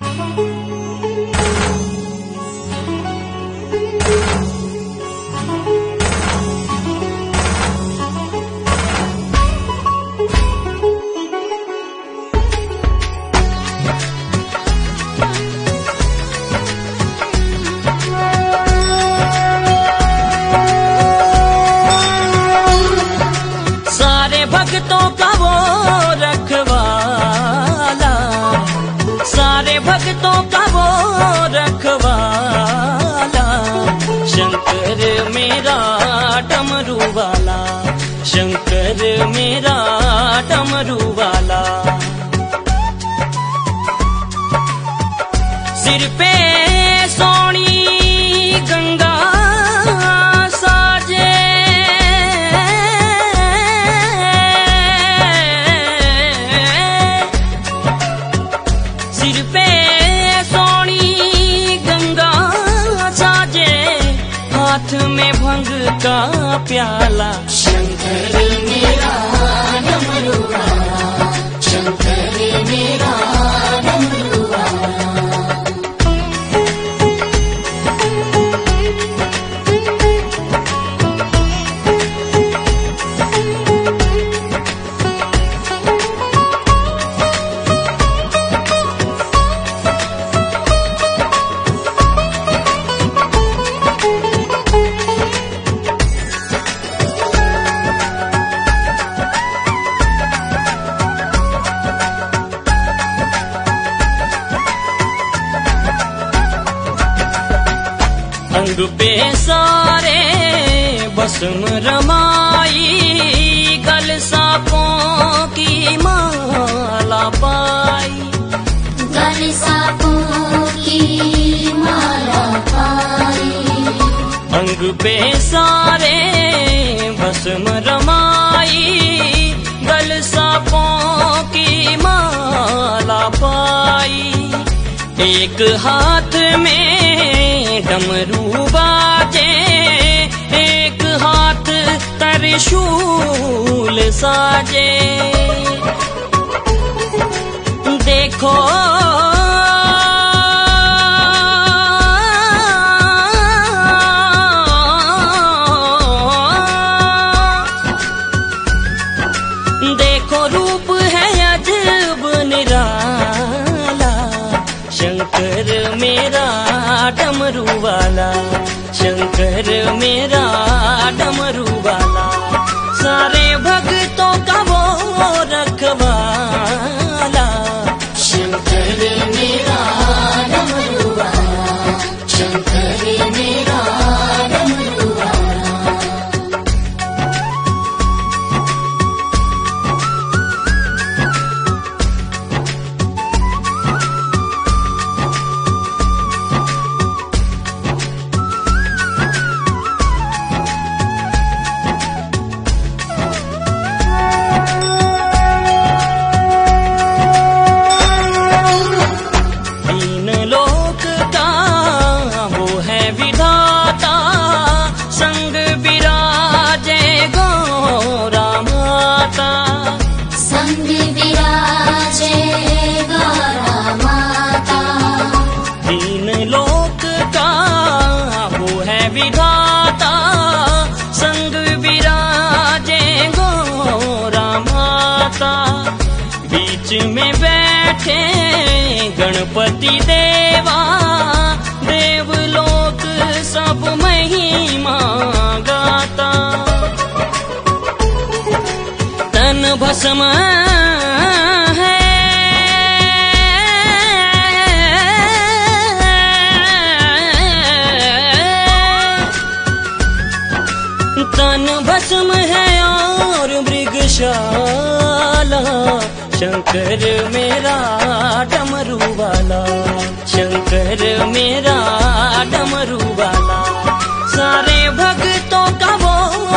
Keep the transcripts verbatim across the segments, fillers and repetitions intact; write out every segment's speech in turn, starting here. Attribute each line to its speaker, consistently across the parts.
Speaker 1: भक्तों का वो रखवाला, सारे भक्तों का वो रखवाला, शंकर मेरा डमरू वाला, शंकर मेरा डमरू वाला। सिर पे सोनी गंगा साजे, सिर पे सोनी गंगा साजे, हाथ में भंग का प्याला, शंकर मेरा डमरू वाला, शंकर मेरा डमरू वाला। अंग पे सारे भस्म रमाई, गल सांपों की माला पाई,
Speaker 2: गल सांपों की माला पाई।
Speaker 1: अंग पे सारे भस्म रमाई, गल सांपों की माला पाई। एक हाथ में डमरू बाजे, एक हाथ त्रिशूल साजे। देखो देखो रूप है अजब निराला, शंकर मेरा डमरू वाला, शंकर मेरा डमरू वाला। सारे भक्तों का वो रखवाला, शंकर मेरा डमरू वाला, शंकर मेरा डमरू वाला। विधाता संग विराजे गौरा माता, बीच में बैठे गणपति देवा, देवलोक सब महिमा गाता। तन भस्म है तन भस्म है और मृगशाला, शंकर मेरा डमरू वाला, शंकर मेरा डमरू वाला। सारे भक्तों का वो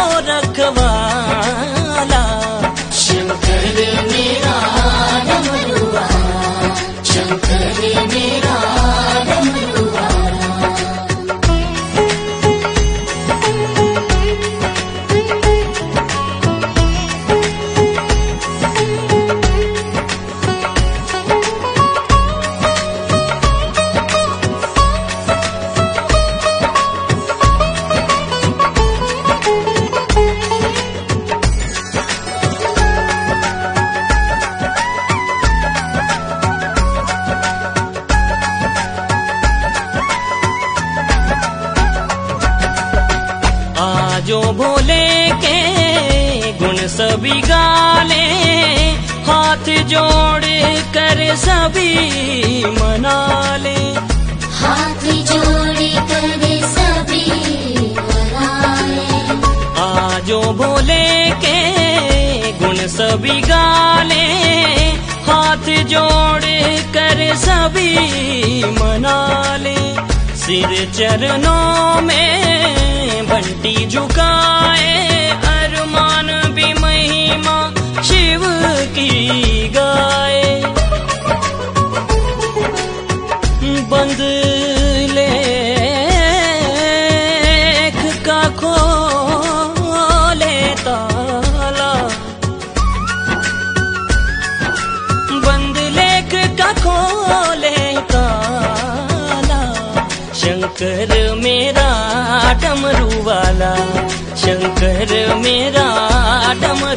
Speaker 1: रखवाला, शंकर मेरा डमरू वाला, शंकर मेरा डमरू वाला। सभी गाले, हाथ जोड़ कर सभी मना ले।
Speaker 2: हाथ जोड़ कर सभी मना ले।
Speaker 1: आजो भोले के गुण सभी गाले, हाथ जोड़ कर सभी मना ले। सिर चरणों में बंटी झुकाए, अरमान भी महिमा शिव की गाए। बंद लेख का खोले ताला, बंद लेख का खोले ताला। शंकर मेरा डमरू वाला, शंकर मेरा डमरू